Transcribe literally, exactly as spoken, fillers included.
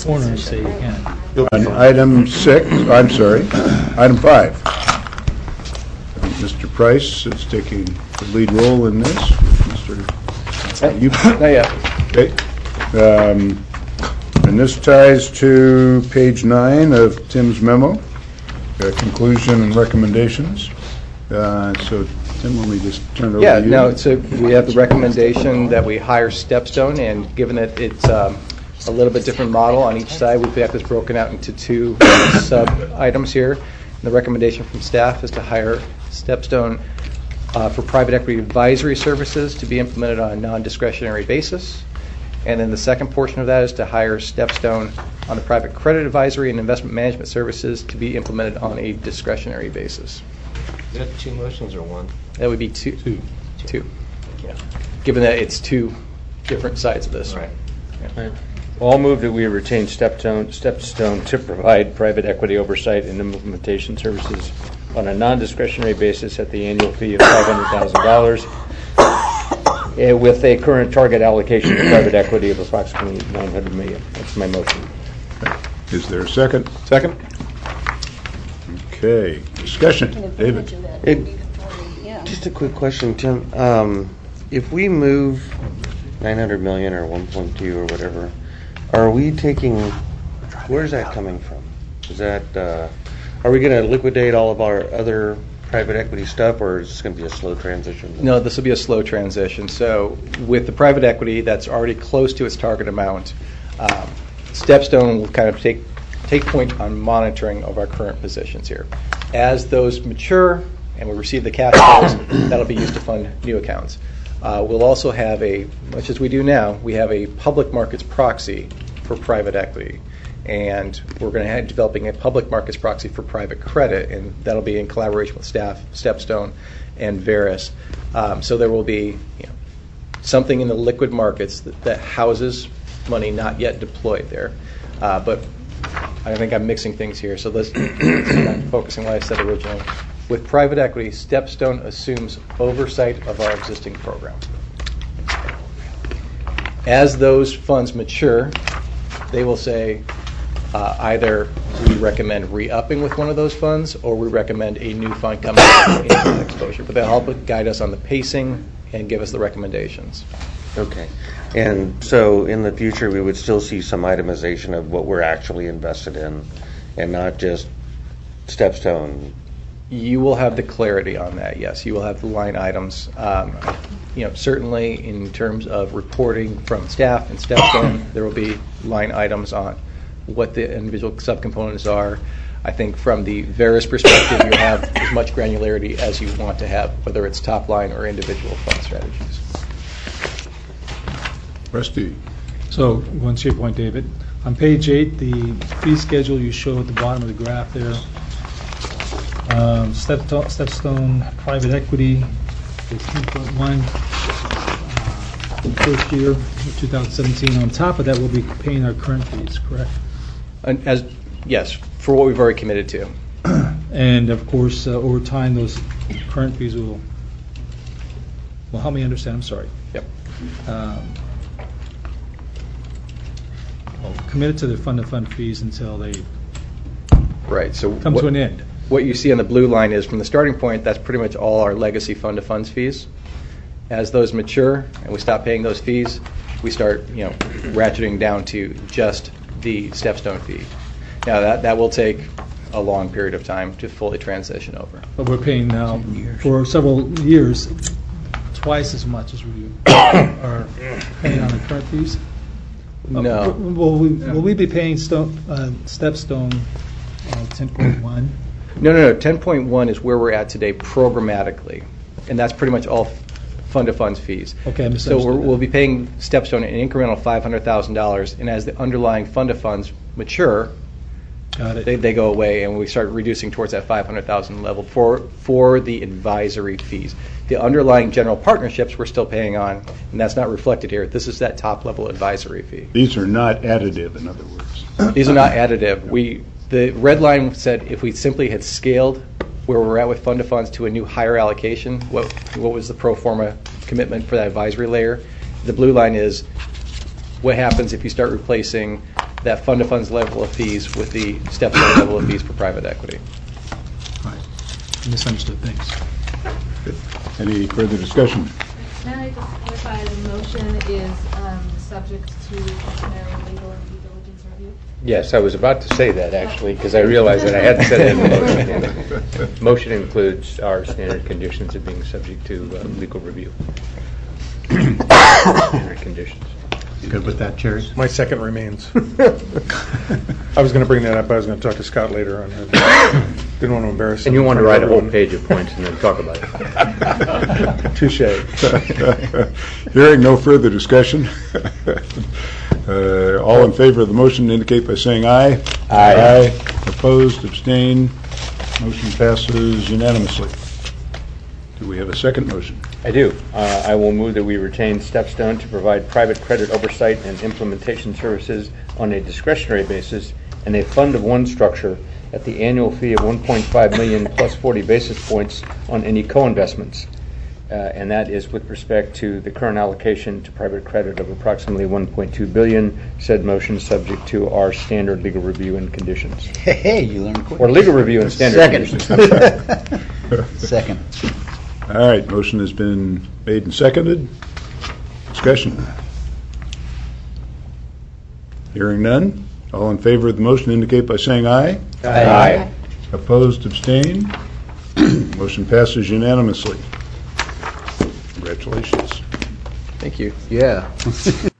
corner and say you can. On item six, I'm sorry, item five. Mister Price is taking the lead role in this. Mister You, Not yet. okay. Um, and this ties to page nine of Tim's memo, uh, conclusion and recommendations. Uh, so, Tim, let me just turn it over Yeah, to you. no, so we have the recommendation that we hire Stepstone, and given that it's um, a little bit different model on each side, we've got this broken out into two sub-items here. The recommendation from staff is to hire Stepstone uh, for private equity advisory services to be implemented on a non-discretionary basis. And then the second portion of that is to hire Stepstone on the private credit advisory and investment management services to be implemented on a discretionary basis. Is that two motions or one? That would be two. Two. Two. Yeah. Given that it's two different sides of this. Right. Yeah. Well, I'll move that we retain Stepstone, Stepstone to provide private equity oversight and implementation services on a non-discretionary basis at the annual fee of five hundred thousand dollars uh, with a current target allocation to private equity of approximately nine hundred million dollars. That's my motion. Is there a second? Second? Okay. Discussion. David. It- Just a quick question, Tim. Um, if we move nine hundred million or one point two or whatever, are we taking, where's that coming from? Is that, uh, are we going to liquidate all of our other private equity stuff, or is this going to be a slow transition? No, this will be a slow transition. So with the private equity that's already close to its target amount, um, Stepstone will kind of take take point on monitoring of our current positions here. As those mature and we receive the cash flows, that'll be used to fund new accounts. Uh, we'll also have a, much as we do now, we have a public markets proxy for private equity. And we're going to have developing a public markets proxy for private credit, and that'll be in collaboration with staff, Stepstone, and Veris. Um, so there will be you know, something in the liquid markets that, that houses money not yet deployed there. Uh, but I think I'm mixing things here, so let's I'm focusing on what I said originally. With private equity, Stepstone assumes oversight of our existing program. As those funds mature, they will say uh, either we recommend re-upping with one of those funds or we recommend a new fund coming into that exposure. But they'll help guide us on the pacing and give us the recommendations. Okay. And so in the future, we would still see some itemization of what we're actually invested in and not just Stepstone. You will have the clarity on that, yes. You will have the line items. Um, you know, certainly in terms of reporting from staff and Stepstone, there will be line items on what the individual subcomponents are. I think from the Veris perspective, you have as much granularity as you want to have, whether it's top line or individual fund strategies. Rusty. So, going to your point, David, on page eight, the fee schedule you show at the bottom of the graph there, um, Stepstone, Stepstone Private Equity, fifteen point one, uh, first year, two thousand seventeen. On top of that, we'll be paying our current fees, correct? And as yes, for what we've already committed to. And of course, uh, over time, those current fees will, well, help me understand, I'm sorry. Yep. Um, well, committed to their fund-to-fund fees until they Right. So come what, to an end. what you see on the blue line is from the starting point, that's pretty much all our legacy fund-to-funds fees. As those mature and we stop paying those fees, we start, you know, ratcheting down to just the Stepstone fee. Now that that will take a long period of time to fully transition over. But we're paying now for several years twice as much as we are paying on the current fees. No. Uh, will we will we be paying Stone, uh, Stepstone uh, ten point one? No, no, no. ten point one is where we're at today programmatically, and that's pretty much all fund-to-funds fees. Okay, I So misunderstood we're, that. we'll be paying Stepstone an incremental five hundred thousand dollars, and as the underlying fund-to-funds mature, Got it. they, they go away, and we start reducing towards that five hundred thousand dollars level for for the advisory fees. The underlying general partnerships we're still paying on, and that's not reflected here. This is that top-level advisory fee. These are not additive, in other words. These are not additive. We the red line said if we simply had scaled where we're at with fund to funds to a new higher allocation, what what was the pro forma commitment for that advisory layer? The blue line is what happens if you start replacing that fund of funds level of fees with the step-down level of fees for private equity. Misunderstood, thanks. Any further discussion? Can I just clarify, the motion is um, subject to customary legal and due diligence review? Yes, I was about to say that, actually, because I realized that I hadn't said it in the motion. Motion includes our standard conditions of being subject to uh, legal review. Standard conditions. Good with that, Jerry? My second remains. I was going to bring that up, I was going to talk to Scott later on. I didn't want to embarrass him. And you in want to front write of a whole everyone. page of points and then talk about it. Touche. Hearing no further discussion, uh, all in favor of the motion indicate by saying aye. Aye. Opposed, abstained, motion passes unanimously. Do we have a second motion? I do. Uh, I will move that we retain StepStone to provide private credit oversight and implementation services on a discretionary basis in a fund of one structure at the annual fee of one point five million dollars plus forty basis points on any co-investments. Uh, and that is with respect to the current allocation to private credit of approximately one point two billion dollars. Said motion subject to our standard legal review and conditions. Hey, you learned quick. Or legal review and standard conditions. Second. Second. All right, motion has been made and seconded. Discussion. Hearing none. All in favor of the motion indicate by saying aye. Aye. Opposed, abstained. Motion passes unanimously. Congratulations. Thank you. Yeah.